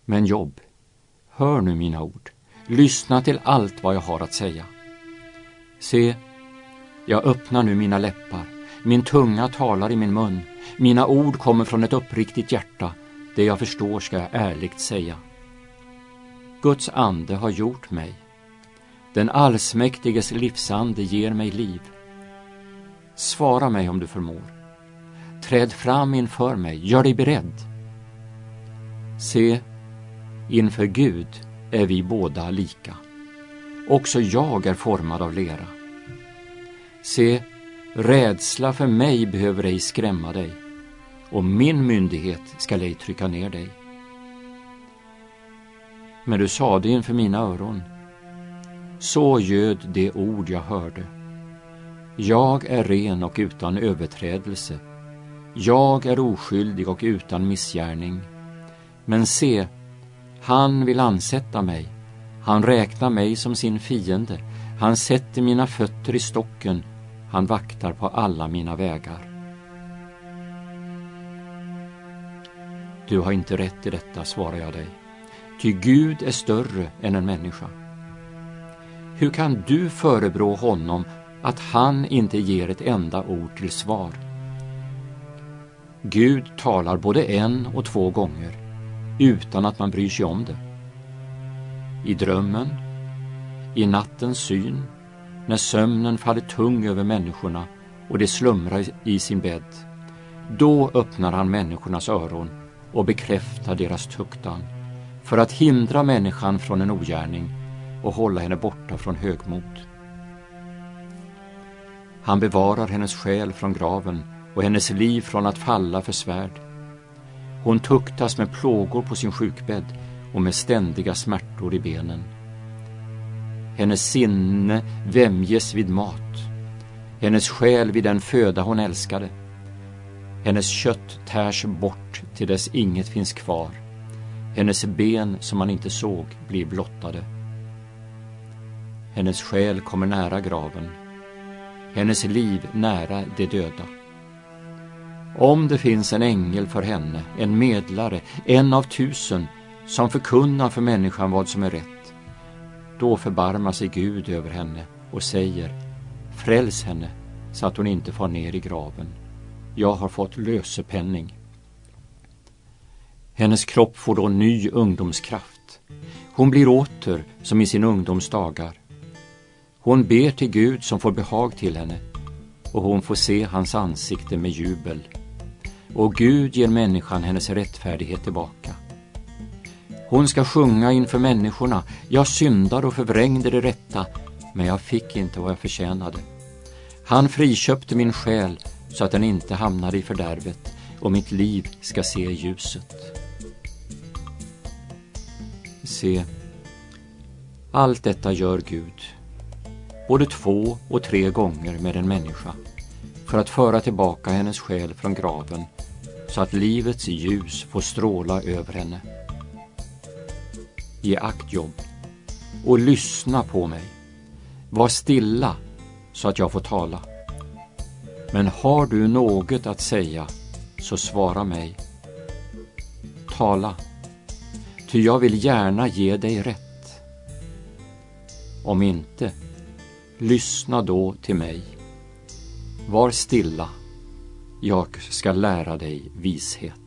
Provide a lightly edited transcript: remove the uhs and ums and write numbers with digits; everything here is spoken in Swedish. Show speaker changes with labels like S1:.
S1: Men Jobb, hör nu mina ord. Lyssna till allt vad jag har att säga. Se, jag öppnar nu mina läppar. Min tunga talar i min mun. Mina ord kommer från ett uppriktigt hjärta. Det jag förstår ska jag ärligt säga. Guds ande har gjort mig. Den allsmäktiges livsande ger mig liv. Svara mig om du förmår. Träd fram inför mig, gör dig beredd. Se, inför Gud är vi båda lika. Också jag är formad av lera. Se, rädsla för mig behöver ej skrämma dig, och min myndighet ska ej trycka ner dig. Men du sade inför mina öron, så ljöd det ord jag hörde. Jag är ren och utan överträdelse. Jag är oskyldig och utan missgärning. Men se, han vill ansätta mig. Han räknar mig som sin fiende. Han sätter mina fötter i stocken. Han vaktar på alla mina vägar. Du har inte rätt i detta, svarar jag dig. Ty Gud är större än en människa. Hur kan du förebrå honom att han inte ger ett enda ord till svar? Gud talar både 1 och 2 gånger utan att man bryr sig om det. I drömmen, i nattens syn, när sömnen faller tung över människorna och de slumrar i sin bädd, då öppnar han människornas öron och bekräftar deras tuktan för att hindra människan från en ogärning och hålla henne borta från högmod. Han bevarar hennes själ från graven och hennes liv från att falla för svärd. Hon tuktas med plågor på sin sjukbädd och med ständiga smärtor i benen. Hennes sinne vämjes vid mat, hennes själ vid den föda hon älskade. Hennes kött tärs bort till dess inget finns kvar. Hennes ben som man inte såg blir blottade. Hennes själ kommer nära graven, hennes liv nära de döda. Om det finns en ängel för henne, en medlare, 1 av 1000, som förkunnar för människan vad som är rätt, då förbarmar sig Gud över henne och säger, fräls henne så att hon inte far ner i graven. Jag har fått lösepenning. Hennes kropp får då ny ungdomskraft. Hon blir åter som i sin ungdomsdagar. Hon ber till Gud som får behag till henne, och hon får se hans ansikte med jubel. Och Gud ger människan hennes rättfärdighet tillbaka. Hon ska sjunga inför människorna, jag syndade och förvrängde det rätta, men jag fick inte vad jag förtjänade. Han friköpte min själ så att den inte hamnade i fördärvet, och mitt liv ska se ljuset. Se, allt detta gör Gud, både 2 och 3 gånger med en människa, för att föra tillbaka hennes själ från graven, så att livets ljus får stråla över henne. Ge akt, Jobb, och lyssna på mig. Var stilla så att jag får tala. Men har du något att säga, så svara mig. Tala, ty jag vill gärna ge dig rätt. Om inte, lyssna då till mig. Var stilla, jag ska lära dig vishet.